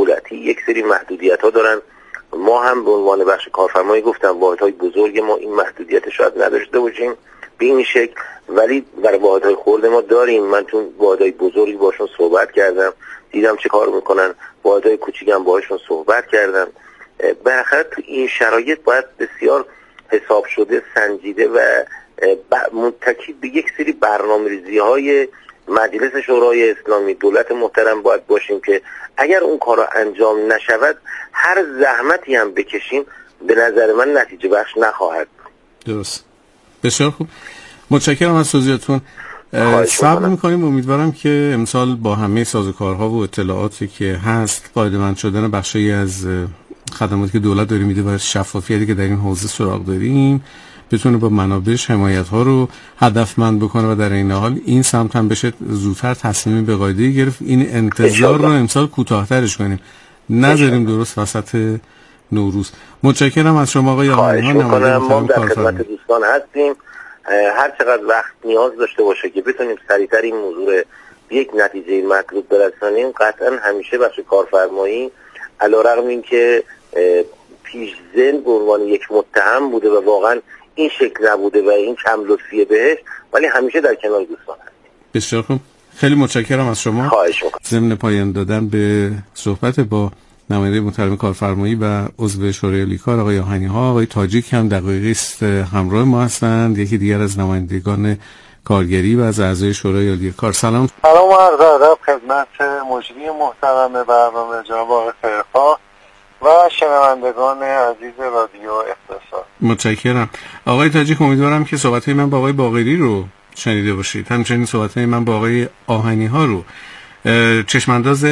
دولتی یک سری محدودیت‌ها دارن. ما هم به عنوان بخش کارفرمایی گفتم واحدهای بزرگ ما این محدودیت شاید نداشته باشیم به این شکل، ولی برای واحدهای خرد ما داریم. من چون واحدهای بزرگی باشون صحبت کردم، دیدم چه کار میکنن، واحدهای کوچیکم باهاشون صحبت کردم. بالاخره تو این شرایط باید بسیار حساب شده، سنجیده و متکی به یک سری برنامه‌ریزی‌های مجلس شورای اسلامی، دولت محترم باید باشیم که اگر اون کارا انجام نشود هر زحمتی هم بکشیم به نظر من نتیجه بخش نخواهد. درست. بسیار خوب، متشکرم از توضیحاتون. صبر می‌کنیم، امیدوارم که امسال با همه سازوکارها و اطلاعاتی که هست قاعده‌مند شدن بخشی از خدماتی که دولت داره میده و شفافیتی که در این حوزه سراغ داریم بتونه با منابعش حمایت‌ها رو هدفمند بکنه و در این حال این سمت هم بشه زودتر تصمیمی به قاعده‌ای گرفت. این انتظار رو امسال کوتاه‌ترش کنیم، نذاریم درست وسط نوروز. متشکرم از شما آقای آقایی. ما در خدمت دوستان هستیم، هر چقدر وقت نیاز داشته باشه که بتونیم سریعتر این موضوع به یک نتیجه مطلوب برسانیم. قطعا همیشه بخش کارفرمایی علیرغم اینکه پیش‌ذهن به عنوان یک متهم بوده و واقعا این شکل نبوده و این کم لطفیه بهش، ولی همیشه در کنار دوستان هستیم. بسیار خوب، خیلی متشکرم از شما. خواهش می‌کنم. ضمن پایان دادن به صحبت با نماینده محترم کارفرمایی و عضو شورای عالی کار آقای آهنی‌ها، آقای تاجیک هم دقیقی است همراه ما هستند، یکی دیگر از نمایندگان کارگری و از اعضای شورای عالی کار. سلام و عرض ادب خدمت مجری محترم برنامه جناب آقای خیرخواه و شنوندگان عزیز رادیو اقتصاد. متشکرم. آقای تاجیک، امیدوارم که صحبت‌های من با آقای باقری رو شنیده باشید، همچنین صحبت‌های من با آقای آهنی‌ها رو. چشمانداز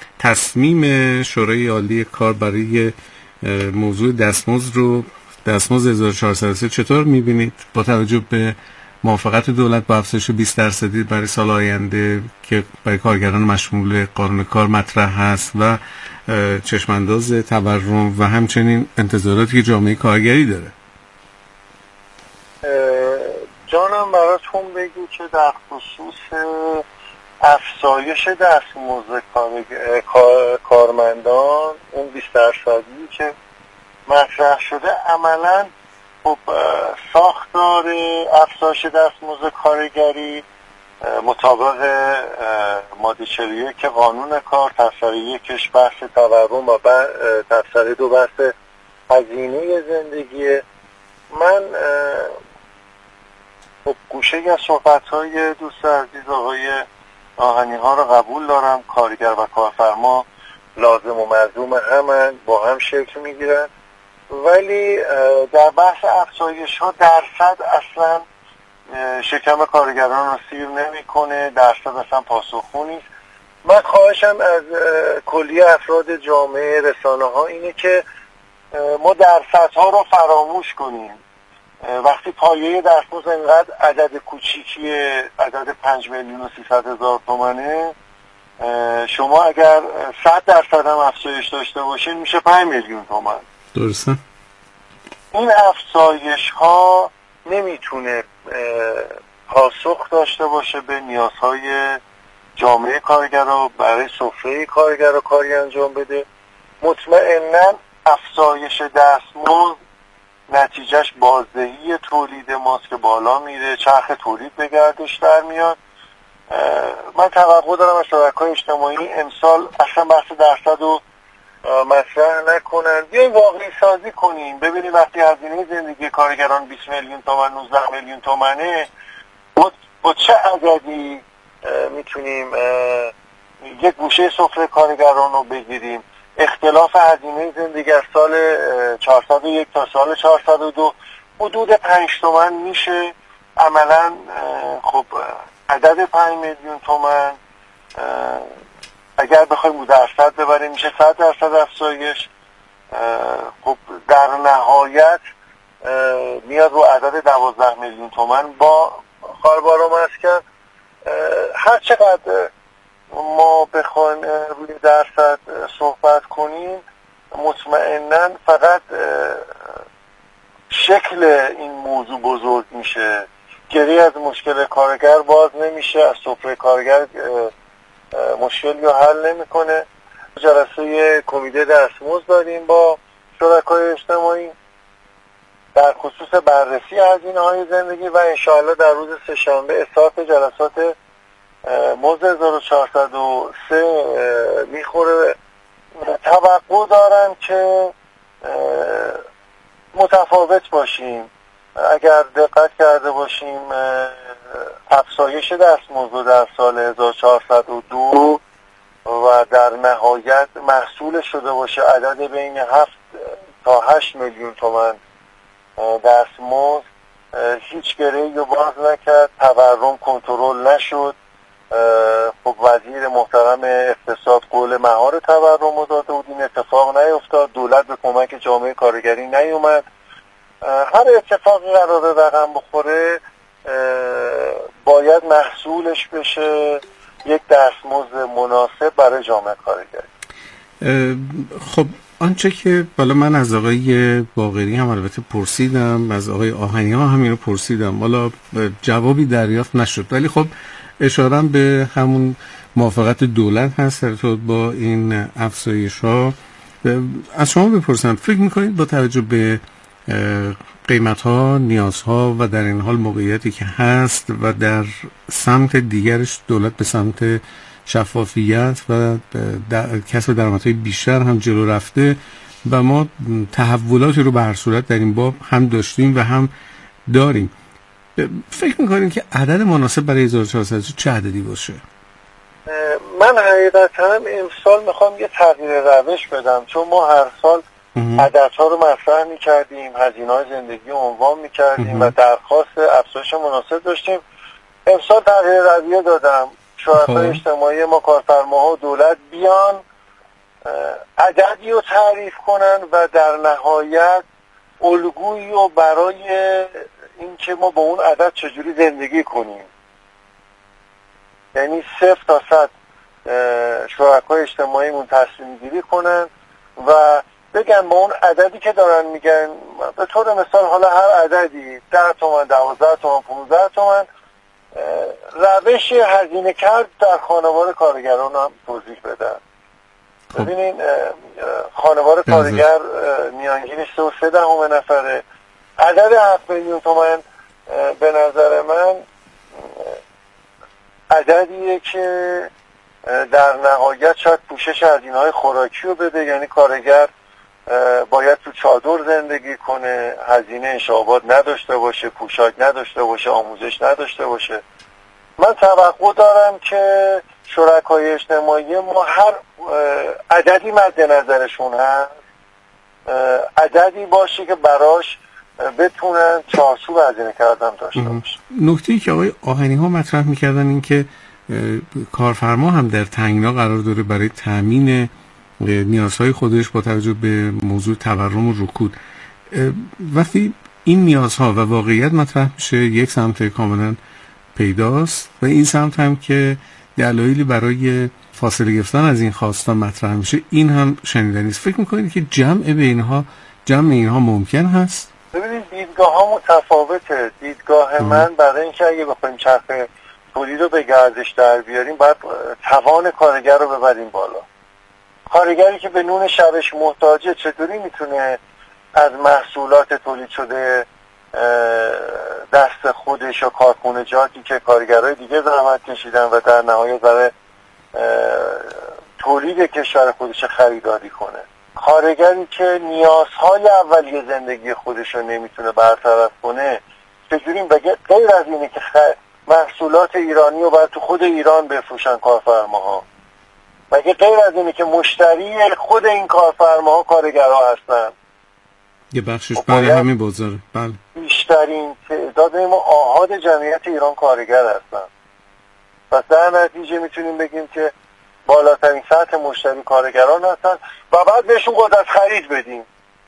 تصمیم شورای عالی کار برای موضوع دستمزد 1403 چطور می‌بینید با توجه به موافقت دولت با افزایش 20% برای سال آینده که برای کارگران مشمول قانون کار مطرح هست و چشمانداز تورم و همچنین انتظاراتی که جامعه کارگری داره؟ جانم براتون بگو که در خصوص افزایش دستمزد کارمندان اون 20% که مطرح شده عملاً خب ساختار افزایش دستمزد کارگری مطابق ماده 41 قانون کار تفسیر 1 بحث تورم و تفسیر 2 بحث هزینه زندگی. من خب گوشه از صحبت‌های دوست عزیز آقای آهنی‌ها رو قبول دارم. کارگر و کارفرما لازم و ملزوم همن، با هم شکل میگیرن، ولی در بحث افزایش ها درصد اصلا شکم کارگران رو سیر نمیکنه، درصد اصلا پاسخگو نیست. من خواهشم از کلیه افراد جامعه رسانه ها اینه که ما درصدها رو فراموش کنیم. وقتی پایه دستمزد اینقدر عدد کوچیکی عدد 5,300,000 تومانه، شما اگر 100% هم افزایش داشته باشین میشه 5,000,000 تومان. درسته. این افزایش ها نمیتونه پاسخ داشته باشه به نیازهای جامعه کارگرها، برای سفره کارگر و کاری انجام بده. مطمئناً افزایش دستمزد نتیجهش بازدهی تولید ماست که بالا میره، چرخ تولید به گردش در میاد. من توقع دارم از شبکه‌های اجتماعی امسال اصلا بحث درصد رو مطرح نکنن، بیایم واقعی سازی کنیم. ببینیم وقتی هزینه زندگی کارگران 20,000,000 تومان 19,000,000 تومانه، با چه عددی میتونیم یک گوشه سفره کارگران رو بگیریم. اختلاف هزینه زندگی از سال 401 تا سال 402 حدود 5 تومن میشه. عملا خب عدد 5,000,000 تومن اگر بخوایم درصد ببریم میشه 100% افزایش. خب در نهایت میاد رو عدد 12,000,000 تومن با کاربار و مسکن. هر چقدر ما بخوایم روی درصد صحبت کنیم مطمئناً فقط شکل این موضوع بزرگ میشه، گری از مشکل کارگر باز نمیشه، از سفره کارگر مشکلی رو حل نمیکنه. جلسه کمیته دستمزد داریم با شرکای اجتماعی در خصوص بررسی هزینه‌های زندگی و انشاءالله در روز سه‌شنبه استارت جلسات مزد 1403 میخوره. توقع دارم که متفاوت باشیم. اگر دقت کرده باشیم افزایش دستمزد در سال 1402 و در نهایت محصول شده باشه عدد بین 7 تا 8 میلیون تومان دستمزد، هیچ گره‌ای رو باز نکرد، تورم کنترل نشد. خب وزیر محترم اقتصاد قول مهار تورم رو داده بود، این اتفاق نیفتاد، دولت به کمک جامعه کارگری نیومد. هر اتفاقی قراره رقم بخوره باید محصولش بشه یک دستمزد مناسب برای جامعه کارگری. خب آنچه که بالا من از آقای باقری هم البته پرسیدم، از آقای آهنی ها همین رو پرسیدم، بالا جوابی دریافت نشد، ولی خب اشارم به همون موافقت دولت هست در ارتباط با این افزایش ها. از شما بپرسم، فکر میکنید با توجه به قیمت ها، نیاز ها و در این حال موقعیتی که هست و در سمت دیگرش دولت به سمت شفافیت و کسب درآمدهای بیشتر هم جلو رفته و ما تحولاتی رو به هر صورت در این باب هم داشتیم و هم داریم، فکر میکنید که عدد مناسب برای 1400 چه عددی باشه؟ من حقیقتا امسال میخوام یه تغییر روش بدم، چون ما هر سال عددها رو مطرح میکردیم، هزینه‌های زندگی رو عنوان میکردیم و درخواست افزایش مناسب داشتیم. امسال تغییر رویه دادم، شرکای اجتماعی ما، کارفرماها و دولت بیان عددی رو تعریف کنن و در نهایت الگویی رو برای اینکه ما با اون عدد چجوری زندگی کنیم، یعنی 0 تا 100 شرکای اجتماعیمون تصمیم گیری کنن و بگن با اون عددی که دارن میگن، به طور مثال حالا هر عددی 10 تومن، 12 تومن، 15 تومن، روش هزینه کرد در خانوار کارگران هم توضیح بدن. ببینین خانوار کارگر میانگینش 3.3 نفره، عدد 7 میلیون تومن به نظر من عددیه که در نهایت شاید پوشش هزینه‌های خوراکی رو بده، یعنی کارگر باید تو چادر زندگی کنه، هزینه انشابات نداشته باشه، پوشاک نداشته باشه، آموزش نداشته باشه. من توقع دارم که شرکای اجتماعی ما هر عددی مد نظرشون هست عددی باشه که براش بتونن چارچوب هزینه کردن داشته باشه. نکته‌ای که آقای آهنی ها مطرح می‌کردن این که کارفرما هم در تنگنا قرار داره برای تامین نیازهای خودش با توجه به موضوع تورم و رکود. وقتی این نیازها و واقعیت مطرح میشه، یک سمت کاملا پیداست و این سمت هم که دلایلی برای فاصله گرفتن از این خواستا مطرح میشه، این هم شنیدنی است. فکر میکنید که جمع اینها ممکن هست؟ ببینید دیدگاه ها متفاوته. دیدگاه من برای اینکه اگه بخوایم چرخ تولید رو به گردش در بیاریم باید توان کارگر رو ببریم بالا. کارگری که به نون شبش محتاجه چطوری میتونه از محصولات تولید شده دست خودش و کارخونجاتی که کارگرای دیگه زحمت کشیدن و در نهایت برای تولید کشور خودش خریداری کنه؟ کارگری که نیازهای اولیه زندگی خودش رو نمیتونه برطرف کنه چجوری بگه غیر از اینه که محصولات ایرانی رو باید تو خود ایران بفروشن کارفرماها؟ مگه غیر از اینه که مشتری خود این کارفرماها کارگرها هستن؟ یه بخشش برای همین بازاره. بله. بیشترین تعداد ما آحاد جمعیت ایران کارگر هستن. پس در نتیجه میتونیم بگیم که بالاترین سطح مشتری کارگران هستن و بعد بهشون قدرت خرید بدیم.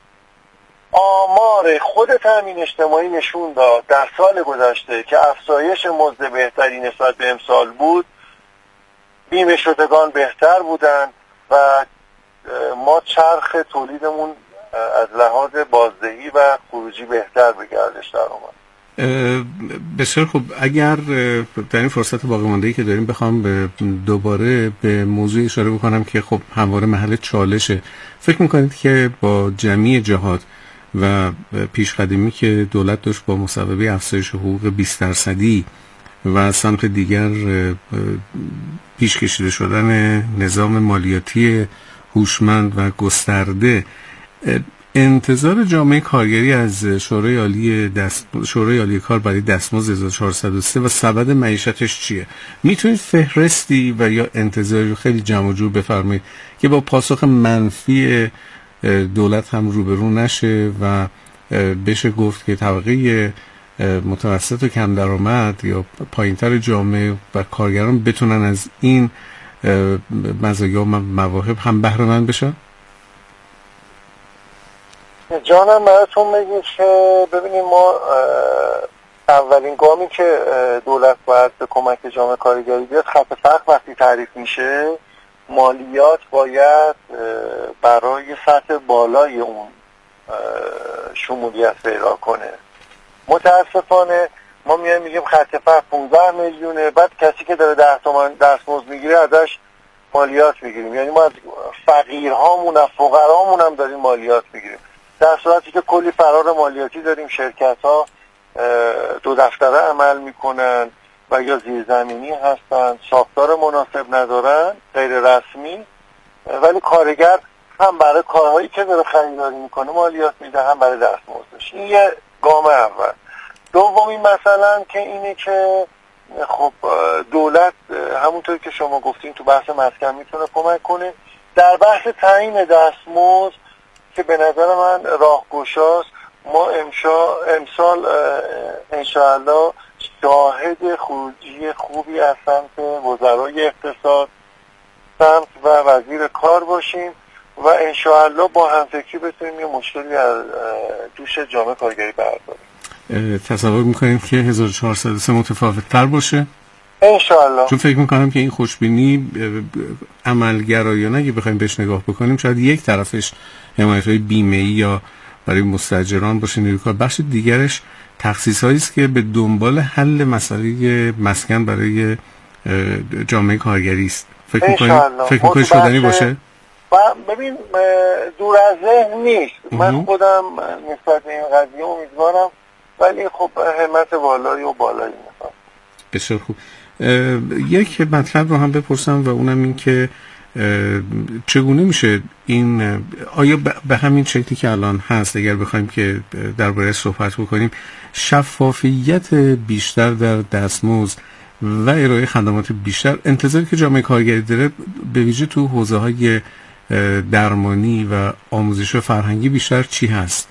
آمار خود تامین اجتماعی نشون داد در سال گذشته که افزایش مزد بهتری نسبت به امسال بود، بیمه شدگان بهتر بودن و ما چرخ تولیدمون از لحاظ بازدهی و خروجی بهتر به گردش در اومد. بسیار خوب. اگر در این فرصت باقی مانده‌ای که داریم بخوام دوباره به موضوع اشاره بکنم که خب همواره محل چالشه، فکر میکنید که با جمعی جهات و پیشقدمی که دولت داشت با مصوبه افزایش حقوق 20% و سمت دیگر پیش کشیده شدن نظام مالیاتی هوشمند و گسترده، انتظار جامعه کارگری از شورای عالی کار برای دستمزد 1403 و سبد معیشتش چیه؟ میتونید فهرستی و یا انتظاری خیلی جمع و جور بفرمایید که با پاسخ منفی دولت هم روبرو نشه و بشه گفت که طبقه متوسط و کم درآمد یا پایینتر جامعه و کارگران بتونن از این مزایا و مواهب هم بهره مند بشن؟ جانم براتون بگیم که ببینیم ما اولین گامی که دولت باید به کمک جامعه کارگری بیاد، خط فقر وقتی تعریف میشه مالیات باید برای سطح بالای اون شمولیت پیدا کنه. متاسفانه ما میگیم خط فقر 15 میلیونه، بعد کسی که داره 10 تومن دستمزد میگیره ازش مالیات میگیریم، یعنی ما از فقیرهامون و فقرامون هم داریم مالیات میگیریم، در صورتی که کلی فرار مالیاتی داریم. شرکت ها 2 دفتره عمل میکنن و یا زیرزمینی هستن، ساختار مناسب ندارن، غیر رسمی، ولی کارگر هم برای کارهایی که داره خریداری میکنه مالیات میده، هم برای دستمزدش. این یه گام اول. دومی مثلا که اینه که خب دولت همونطور که شما گفتین تو بحث مسکن میتونه کمک کنه. در بحث تعیین دستمزد که به نظر من راهگشاست، ما امسال انشاءالله شاهد خروجی خوبی از سمت وزرای اقتصاد، سمت و وزیر کار باشیم و انشاءالله با همفکری بتونیم یه مشکلی از دوش جامعه کارگری برداریم. تصور میکنیم که 1403 متفاوت تر باشه؟ انشاءالله. چون فکر میکنم که این خوشبینی عملگرایانه اگه بخوایم بهش نگاه بکنیم شاید یک طرفش حمایت‌های بیمه‌ای یا برای مستاجران باشه نیروی کار، بخش دیگرش تخصیص‌هایی است که به دنبال حل مسئله مسکن برای جامعه کاریگری است. فکر می‌کنید شدنی باشه؟ ببین دور از ذهن نیست. من خودم نسبت به این قضیه امیدوارم، ولی خب همت بالایی میخوام. بسیار خوب. یک مطلب رو هم بپرسم و اونم این که چگونه میشه این، آیا به همین شکلی که الان هست اگر بخوایم که درباره صحبت بکنیم، شفافیت بیشتر در دستمزد و ارائه خدمات بیشتر، انتظاری که جامعه کارگری داره به ویژه تو حوزه‌های درمانی و آموزش و فرهنگی بیشتر چی هست؟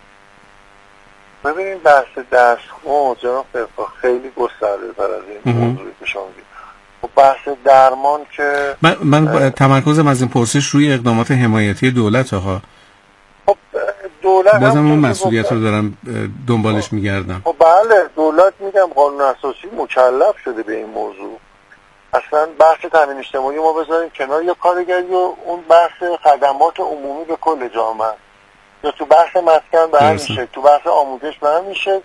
ببینید بحث دستمزد جناب فرقا خیلی گسترده تر از این موضوعی که شما میگید. خب بحث درمان که من تمرکزم از این پرسش روی اقدامات حمایتی دولت ها. خب دولت بازم اون مسئولیت رو دارم دنبالش میگردم. خب بله، دولت میگم قانون اساسی مکلف شده به این موضوع. اصلا بحث تامین اجتماعی ما بذاریم کنار، یا کارگری و اون بحث خدمات عمومی به کل جامعه، یا تو بحث مسکن به همین شکل، تو بحث آموزش به همین شکل.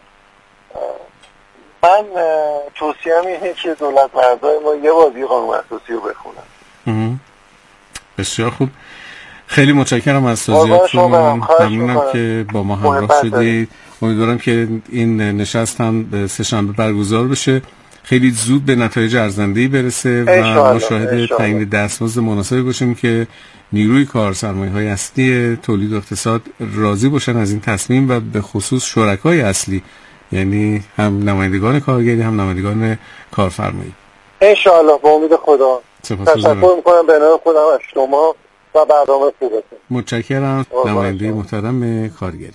من توصیه‌ام اینه که دولت مردای ما یه بازی قانون اساسی رو بخونن. بسیار خوب، خیلی متشکرم از توضیحاتتون. ممنونم که با ما همراه شدید. امیدوارم که این نشست هم سه‌شنبه برگزار بشه، خیلی زود به نتایج ارزنده‌ای برسه و ما شاهد تعیین دستمزد مناسبی باشیم که نیروی کار، سرمایه‌های اصلی تولید و اقتصاد راضی باشن از این تصمیم و به خصوص شرکای اصلی، یعنی هم نمایندگان کارگری هم نمایندگان کارفرمایی. انشاءالله با امید خدا. تشکر می‌کنم به نام خودم از شما و برنامه خوبتون. متشکرم. نماینده محترم کارگری.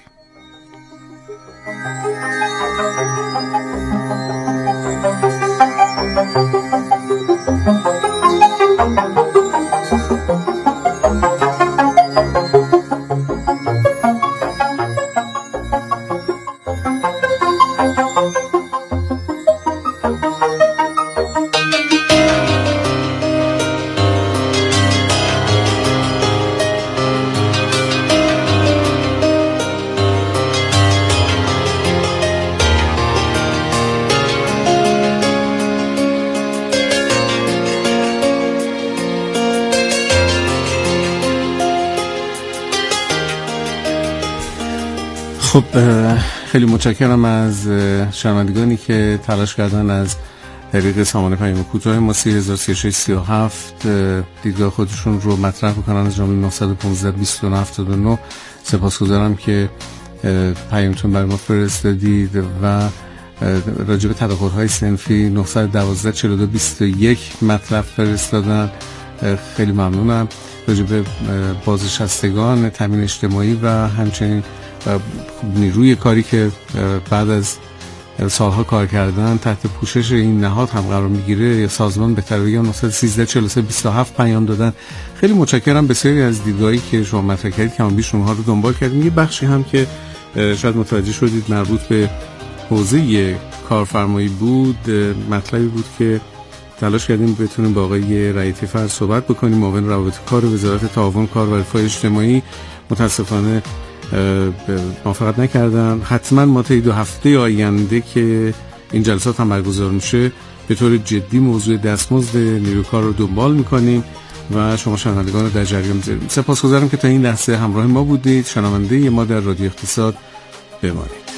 خب خیلی متشکرم از شنوندگانی که تلاش کردن از طریق سامانه پیام کوتاه ما 3637 دیدگاه خودشون رو مطرح بکنن از جمله 915 2979. سپاسگزارم که پیامتون برای ما فرستادید و راجع به تداخل‌های صنفی 912 42 21 مطلب فرستادن. خیلی ممنونم. راجع به بازنشستگان تامین اجتماعی و همچنین نیروی کاری که بعد از سالها کار کردن تحت پوشش این نهاد هم قرار میگیره یا سازمان بهتر بگم 913 43 27 پیام دادن. خیلی متشکرم. بسیاری از دیدگاهی که شما مطرح کردید که بیش اونها رو دنبال کردیم. یه بخشی هم که شاید متوجه شدید مربوط به حوزه کارفرمایی بود، مطلبی بود که تلاش کردیم بتونیم با آقای رئیسی فرد صحبت بکنیم، معاون روابط کار وزارت تعاون کار و رفاه اجتماعی. متاسفانه موافقت نکردن. حتما ما طی 2 هفته آینده که این جلسات هم برگزار میشه به طور جدی موضوع دستمزد نیروی کار رو دنبال میکنیم و شما شنوندگان رو در جریان میذاریم. سپاسگزارم که تا این لحظه همراه ما بودید. شنونده ما در رادیو اقتصاد بمانید.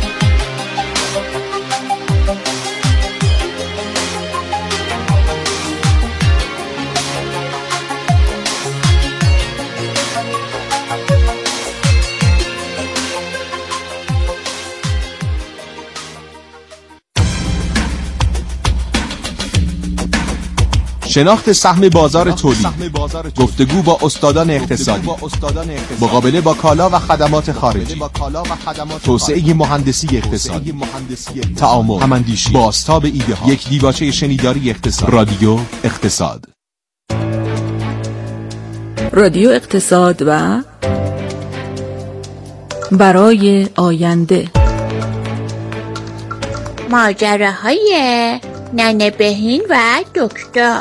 شناخت سهم بازار تولید، گفتگو با استادان اقتصادی، مقابله با کالا و خدمات خارجی، توسعه مهندسی اقتصادی، تعامل، هماندیشی، بازتاب ایده ها، یک دیباچه شنیداری اقتصاد. رادیو اقتصاد. رادیو اقتصاد و برای آینده. ماجراهای ننه بهین و دکتر.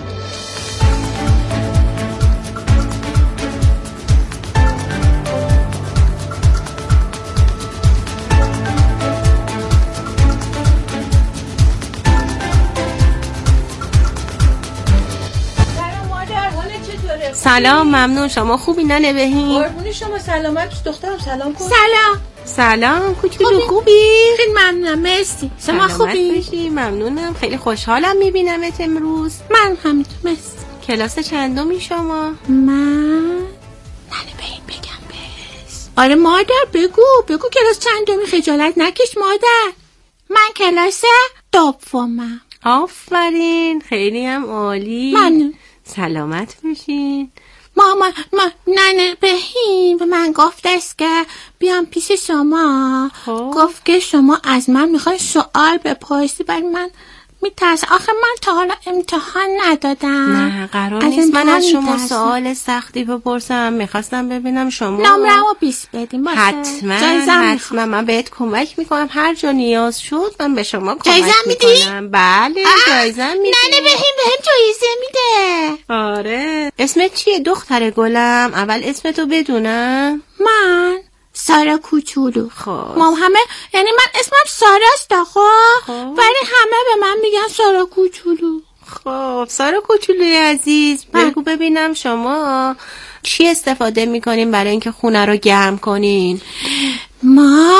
سلام، ممنون. شما خوبی ننه بهین؟ قربون شما. سلامت دخترم. سلام کن. سلام کوچولو. خوبی؟ خیلی ممنونم. مرسی. شما خوبی؟ ممنونم. خیلی خوشحالم میبینمت امروز. من همینطور. مرسی. کلاس چندمی شما؟ من ننه بهین بگم بس. آره مادر بگو کلاس چندمی. خجالت نکش مادر. من کلاس دومم. آفرین، خیلی هم عالی. ممنون. سلامت باشین. ماما ننه بهین به من گفت است که بیام پیش شما. گفت که شما از من میخوای سوال بپرسی، ولی من میترسم. آخه من تا حالا امتحان ندادم. نه قرار نیست من از شما سوال سختی بپرسم. میخواستم ببینم شما نمره‌مو 20 بدیم باشه. حتما من بهت کمک میکنم. هر جا نیاز شد من به شما کمک میکنم. بله جایزه میدی. ننه بهین بهم جایزه میده. آره. اسمت چیه دختر گلم؟ اول اسمتو بدونم. من سارا کوچولو. خب مام همه یعنی من اسمم ساراست خب، ولی همه به من میگن سارا کوچولو. خب سارا کوچولوی عزیز، بگو ببینم شما چی استفاده میکنین برای اینکه خونه رو گرم کنین؟ ما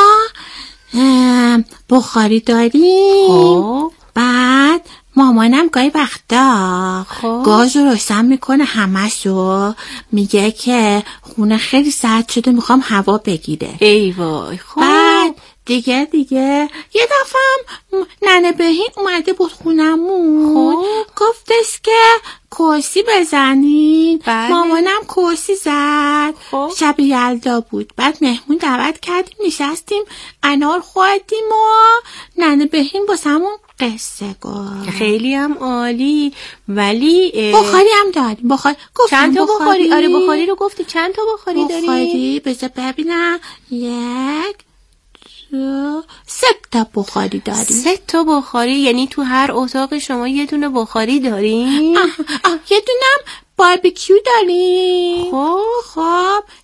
بخاری داریم. بعد مامانم گاهی وقتا گاز رو روشن میکنه همشو، میگه که خونه خیلی سرد شده میخوام هوا بگیره. ای وای. بعد دیگه یه دفعه ننه بهین اومده بود خونمون. گفتش که کرسی بزنین. مامانم کرسی زد. شب یلدا بود. بعد مهمون دعوت کردیم، نشستیم انار خوردیم و ننه بهین واسمون قصه گفت. خیلی هم عالی. ولی بخاری هم داریم. بخاری چند تا بخاری؟ آره بخاری رو گفتی. چند تا بخاری داری؟ بخاری بذار ببینم. 1 2 3 تا بخاری داریم. 3 تا بخاری؟ یعنی تو هر اتاق شما یه دونه بخاری داریم؟ یه دونم باربیکیو داریم. خب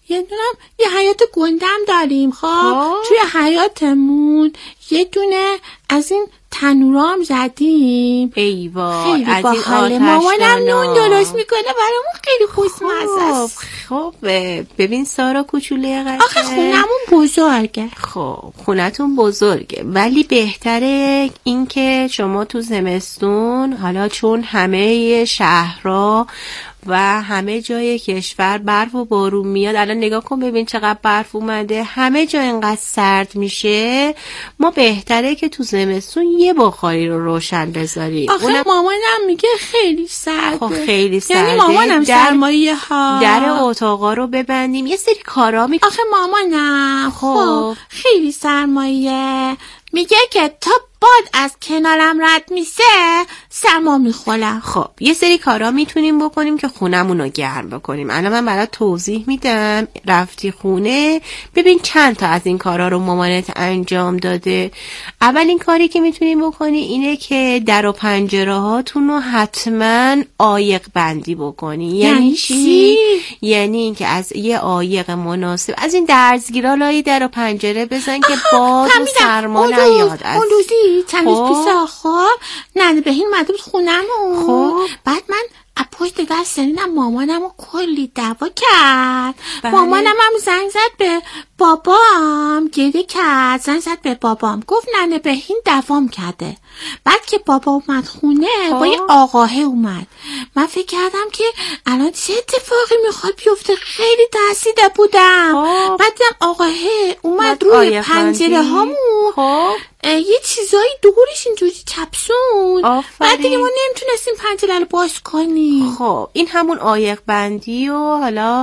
یه حیات گندم داریم. خب توی حیاتمون یه دونه از این تنورام زدیم. ای وای، خیلی باحاله. مامانم نون درست میکنه برامون، خیلی خوشمزه است. خب ببین سارا کوچوله قشنگ، آخه خونمون بزرگه. خب خونتون بزرگه، ولی بهتره این که شما تو زمستون، حالا چون همه شهرها و همه جای کشور برف و بارون میاد، الان نگاه کن ببین چقدر برف اومده، همه جا اینقدر سرد میشه، ما بهتره که تو زمستون یه بخاری رو روشن بذاری. آخه مامانم میگه خیلی سرده. خب خیلی سرده، یعنی مامانم سرمایه ها در اتاقا رو ببندیم، یه سری کارا میکنه. آخه مامانم خب خیلی سرمایه، میگه که تا باد از کنارم رد میشه سرما میخورم. خب یه سری کارا میتونیم بکنیم که خونمون رو گرم بکنیم. الان من برات توضیح میدم، رفتی خونه ببین چند تا از این کارا رو مامانت انجام داده. اولین کاری که میتونیم بکنی اینه که در و پنجره هاتون رو حتما عایق بندی بکنی. یعنی چی؟ یعنی اینکه از یه عایق مناسب از این درزگیرا لای در و پنجره بزن که باد و سرما نیاد. چند روز پیسا خب ننه بهین اومده بود خونمون. خب بعد من پشت در سنینم مامانمو کلی دعوا کرد. بله. مامانم هم زنگ زد به بابام، گریه کرد، زنگ زد به بابام، گفت ننه بهین دوام کرده. بعد که بابا اومد خونه با یه آقاه اومد، من فکر کردم که الان چه اتفاقی میخواد بیفته، خیلی ترسیده بودم. بعد دیدم آقاه اومد روی پنجره هامون یه چیزایی دورش اینجوری چپسون. بعد دیگه ما نمیتونستیم پنجره رو باز کنیم. خب این همون عایق بندی و حالا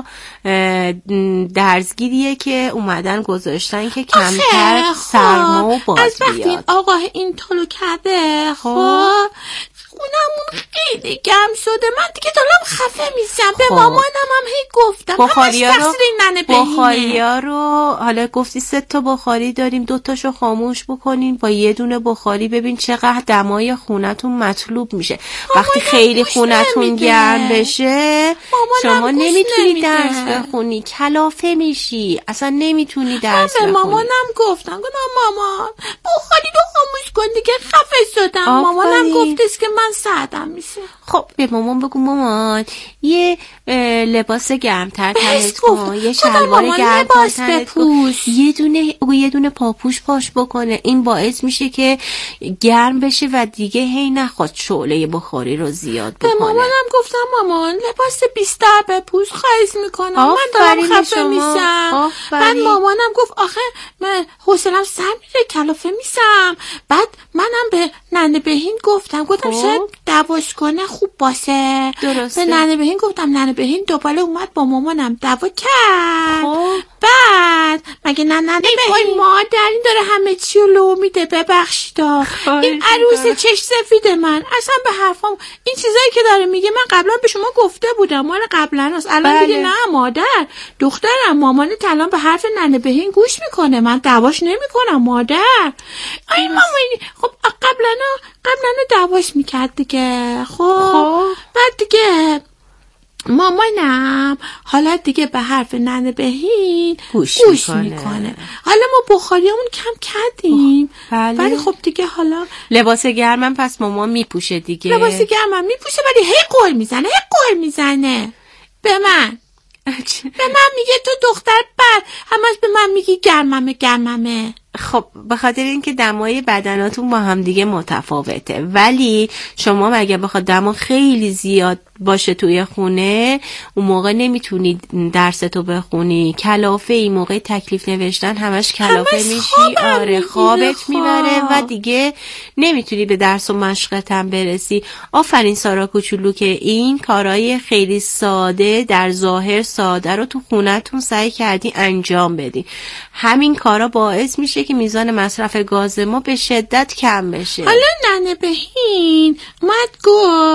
درزگیریه که اومدن گذاشتن که کمتر سرما و باد بیاد. از وقتی این آقاه این طولو کرده خب خونمون خیلی گرم شده، من دیگه دارم خفه میشم. به مامانم هم هی گفتم بخاریا رو حالا گفتی 3 تا بخاری داریم، 2 تاشو خاموش بکنین با یه دونه بخاری، ببین چقدر دمای خونتون مطلوب میشه. وقتی خیلی خونتون گرم بشه شما نمیتونی درس بخونی، کلافه میشی، اصلا نمیتونی درس بخونی. مامانم گفتم مامان بخاری رو خاموش کن دیگه، خفه شدم. مامانم گفتش که من سردم میشه. خب به مامان بگو مامان یه لباس گرمتر تنت کن، یه شلوار گرمتر تنت کن، یه دونه پاپوش پاش بکنه. این باعث میشه که گرم بشه و دیگه هی نخواد شعله بخاری رو زیاد بکنه. به مامانم گفتم مامان لباس بیشتر بپوش، خواهش میکنم، من دارم خفه میشم. بعد مامانم گفت آخه من حوصله‌ام سر میره، کلافه میشم. بعد منم به ننه بهین گفتم شاید دعواش کنه خوب باشه. درسته. به ننه بهین گفتم، ننه بهین دوباره اومد با مامانم دعوا کرد. بعد مگه ننه بهین مادری داره همه چی رو لو میده، ببخشید این عروس چش سفید من اصلا به حرفام این چیزایی که داره میگه من قبلا به شما گفته بودم، مال قبلا است. الان دیگه نه مادر، دخترم مامانت الان به حرف ننه بهین گوش میکنه، من دعواش نمیکنم مادر. ای مامانی خب قبلا دعواش میکرد دیگه. خب بعد دیگه مامانم حالا دیگه به حرف ننه بهین گوش میکنه. حالا ما بخاریامون کم کردیم. ولی خب دیگه حالا لباس گرمم پس مامان میپوشه دیگه. لباس گرمم میپوشه ولی هی قول میزنه به من میگه تو دختر بر همش به من میگی گرممه. خب به خاطر اینکه دمای بدناتون با هم دیگه متفاوته، ولی شما مگه بخواد دما خیلی زیاد باشه توی خونه اون موقع نمیتونی درستو بخونی، کلافه. این موقع تکلیف نوشتن همش کلافه میشی. آره خوابت میبره و دیگه نمیتونی به درس و مشقت هم برسی. آفرین سارا کوچولو که این کارهای خیلی ساده در ظاهر ساده رو تو خونتون سعی کردی انجام بدی. همین کارا باعث میشه که میزان مصرف گاز ما به شدت کم بشه. حالا ننه بهین اومد گفت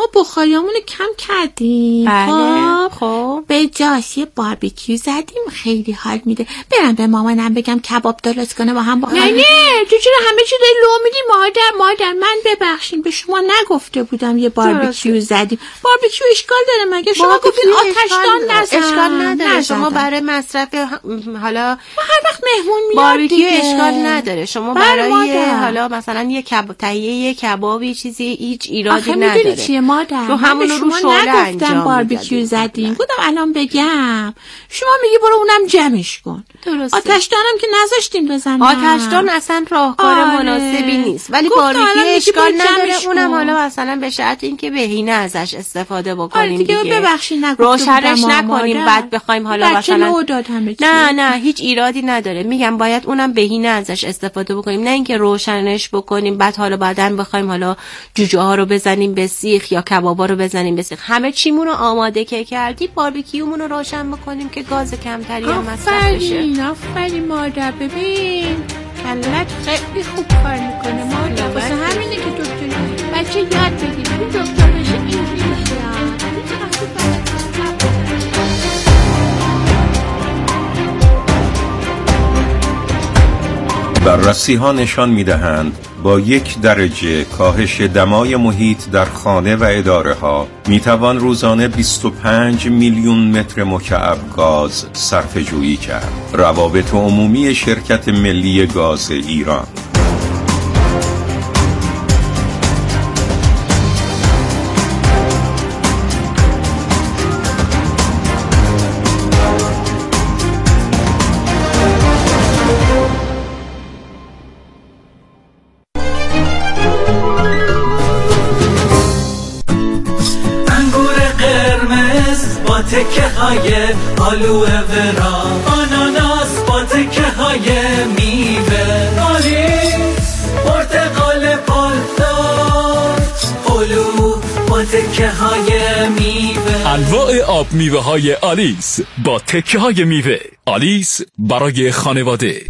ما بخاریامونو کم کردیم. بله. خب به جاش یه باربیکیو زدیم، خیلی حال میده. برم به مامانم بگم کباب درست کنه با هم بخوریم. نه تو چرا همه چی داری لو میدی؟ مادر من ببخشین، به شما نگفته بودم یه باربیکیو زدیم. باربیکیو اشکال داره مگه؟ شما گفتین آتشدان نزن. اشکال نداره. شما برای مصرف حالا هر وقت مهمون میاد باربیکیو اشکال نداره. شما برای حالا مثلا یه تهیه یه کبابی چیزی هیچ ایرادی نداره. میدونی چیه مادر؟ تو همون رو شعله انجام باربیکیو زدیم. گفتم الان بگم، شما میگی برو اونم جمعش کن. درسته. آتشدانم که نذاشتیم بزنم. آتشدان اصلا راهکار مناسبی نیست، ولی باربیکیو اشکال نداره. اونم حالا مثلا به شرط اینکه بهینه ازش استفاده بکنیم دیگه. ببخشید روشنش نکنیم بعد بخوایم حالا مثلا نه هیچ ایرادی نداره. میگم باید اونم بهینه ازش استفاده بکنیم، نه اینکه روشنش بکنیم بعد حالا بعداً بخوایم حالا جوجه ها رو بزنیم به سیخ یا کبابا رو بزنیم به سیخ. همه چیمون رو آماده که کردی، باربیکیومون رو روشن بکنیم که گاز کمتری هم مصرف بشه. آفرین مادر، ببین کلت خیلی خوب کار میکنه مادر. واسه همینه که دکتر بچه یاد بگیره دکتر بشه اینجوری میشه. بررسی‌ها نشان می‌دهند با 1 درجه کاهش دمای محیط در خانه و اداره‌ها می‌توان روزانه 25 میلیون متر مکعب گاز صرفه‌جویی کرد. روابط عمومی شرکت ملی گاز ایران. تکه های آلوه ورا، آناناس با تکه های میوه، آلیس پرتقال پالدار، هلو با تکه های میوه. انواع آب میوه های آلیس با تکه های میوه. آلیس برای خانواده.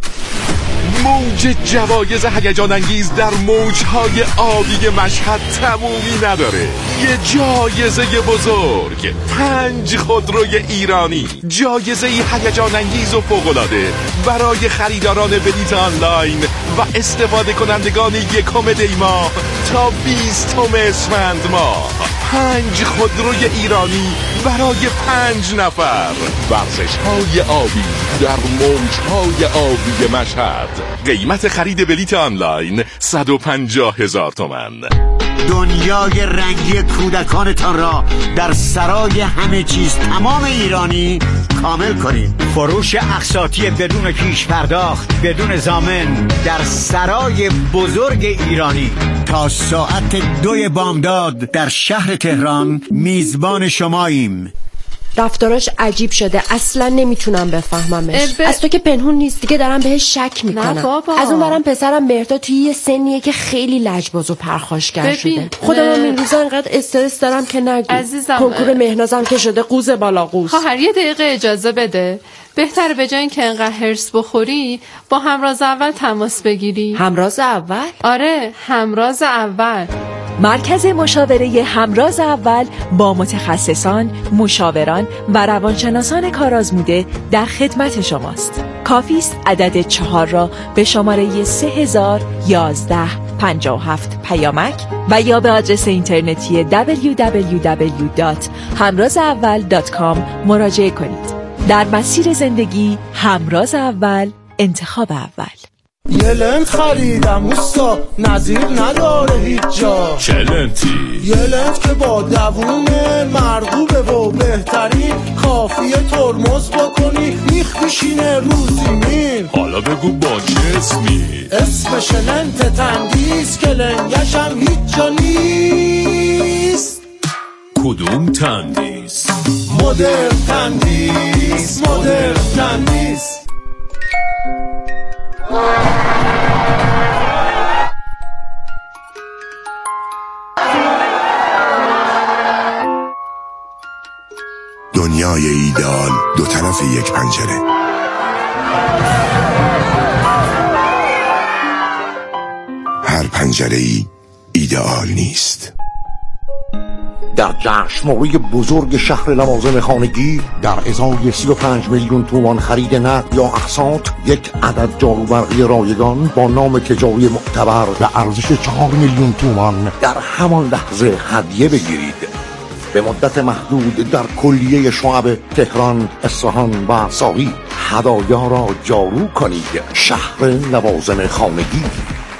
موج جوایز هیجان انگیز در موجهای آبی مشهد تمومی نداره. یه جایزه بزرگ، 5 خودروی ایرانی، جایزه هیجان انگیز و فوق‌العاده برای خریداران بلیط آنلاین و استفاده کنندگان 1 دی ماه تا 20 اسفند ماه. 5 خودروی ایرانی برای 5 نفر. ورزش‌های آبی در موجهای آبی مشهد. قیمت خرید بلیط آنلاین 150,000 تومان. دنیای رنگی کودکانتان را در سرای همه چیز تمام ایرانی کامل کنید. فروش اقساطی بدون پیش پرداخت، بدون ضامن در سرای بزرگ ایرانی. تا ساعت 2 بامداد در شهر تهران میزبان شماییم. رفتاراش عجیب شده، اصلا نمیتونم بفهممش. از تو که پنهون نیست دیگه، دارم بهش شک میکنم. از اون برم پسرم مهرداد توی یه سنیه که خیلی لجباز و پرخاشگر شده. خودم این روزا انقدر استرس دارم که نگو. عزیزم کنکور مهنازم که شده قوز بالا قوز. خواهر یه دقیقه اجازه بده. بهتره به جای اینکه انقدر هرس بخوری با همراز اول تماس بگیری. همراز اول؟ آره، همراز اول. مرکز مشاوره همراز اول با متخصصان، مشاوران و روانشناسان کارآزموده در خدمت شماست. کافی است عدد 4 را به شماره 301157 پیامک و یا به آدرس اینترنتی www.hamrazaawal.com مراجعه کنید. در مسیر زندگی همراز اول، انتخاب اول. یه لنت خریدم اوستا، نظیر نداره هیچ جا. چه لنتی؟ یه لنت که با دوونه مرغوبه و بهترین، کافیه ترمز بکنی میخ میشینه رو زمین. حالا بگو با چه اسمی؟ اسمش لنت تندیس که لنگشم هیچ جا نیست. کدوم تندیس؟ مدرن تندیس، مدرن تندیس. دنیای ایدئال 2 طرف یک پنجره. هر پنجره‌ای ایدئال نیست. در جشنواره بزرگ شهر لوازم خانگی در ازای 35 میلیون تومان خرید نقد یا اقساط یک عدد جاروبرقی رایگان با نام تجاری معتبر به ارزش 4 میلیون تومان در همان لحظه هدیه بگیرید. به مدت محدود در کلیه شعب تهران، اصفهان و ساری هدایا را جارو کنید. شهر لوازم خانگی.